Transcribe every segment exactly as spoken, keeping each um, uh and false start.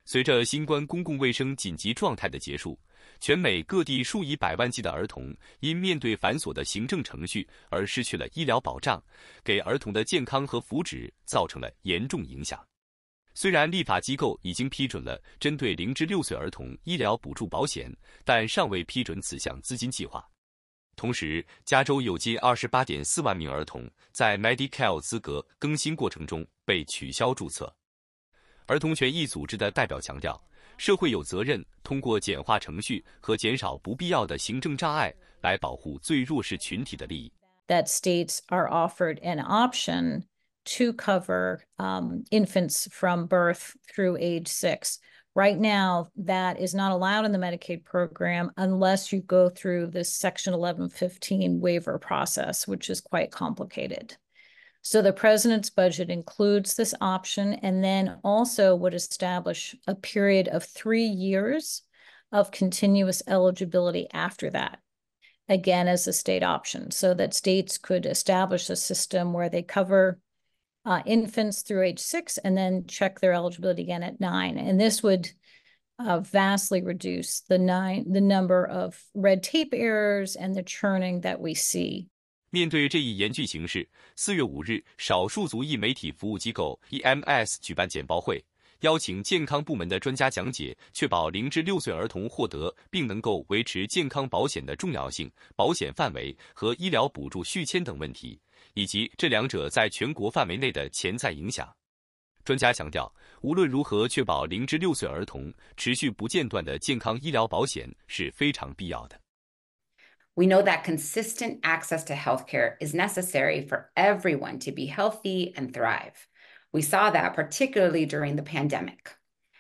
随着新冠公共卫生紧急状态的结束，全美各地数以百万计的儿童因面对繁琐的行政程序而失去了医疗保障，给儿童的健康和福祉造成了严重影响。虽然立法机构已经批准了针对零至六岁儿童医疗补助保险，但尚未批准此项资金计划。同时，加州有近 二十八点四万名儿童在 Medi-Cal 资格更新过程中被取消注册。儿童权益组织的代表强调，社会有责任通过简化程序和减少不必要的行政障碍来保护最弱势群体的利益。 That states are offered an option to cover um, infants from birth through age six. Right now, that is not allowed in the Medicaid program unless you go through this Section eleven fifteen waiver process, which is quite complicated. So the president's budget includes this option and then also would establish a period of three years of continuous eligibility after that, again, as a state option, so that states could establish a system where they cover uh, infants through age six and then check their eligibility again at nine. And this would uh, vastly reduce the, nine, the number of red tape errors and the churning that we see. 面对这一严峻形势，四月五日，少数族裔媒体服务机构 E M S 举办简报会，邀请健康部门的专家讲解，确保零至六岁儿童获得并能够维持健康保险的重要性、保险范围和医疗补助续签等问题，以及这两者在全国范围内的潜在影响。专家强调，无论如何确保零至六岁儿童持续不间断的健康医疗保险是非常必要的。 We know that consistent access to healthcare is necessary for everyone to be healthy and thrive. We saw that particularly during the pandemic.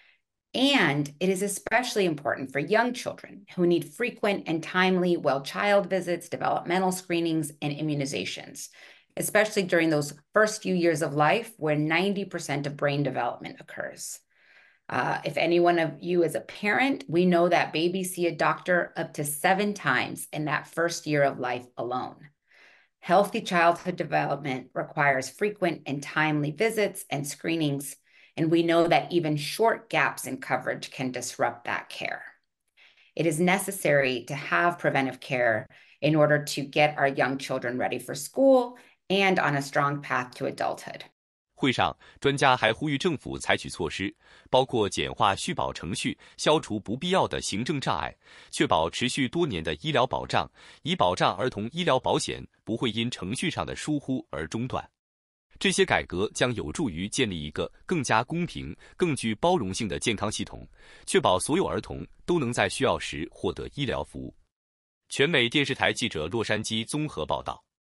And it is especially important for young children who need frequent and timely well-child visits, developmental screenings, and immunizations, especially during those first few years of life where ninety percent of brain development occurs. Uh, if any one of you is a parent, we know that babies see a doctor up to seven times in that first year of life alone. Healthy childhood development requires frequent and timely visits and screenings, and we know that even short gaps in coverage can disrupt that care. It is necessary to have preventive care in order to get our young children ready for school and on a strong path to adulthood. 会上，专家还呼吁政府采取措施，包括简化续保程序、消除不必要的行政障碍，确保持续多年的医疗保障，以保障儿童医疗保险不会因程序上的疏忽而中断。这些改革将有助于建立一个更加公平、更具包容性的健康系统，确保所有儿童都能在需要时获得医疗服务。全美电视台记者洛杉矶综合报道。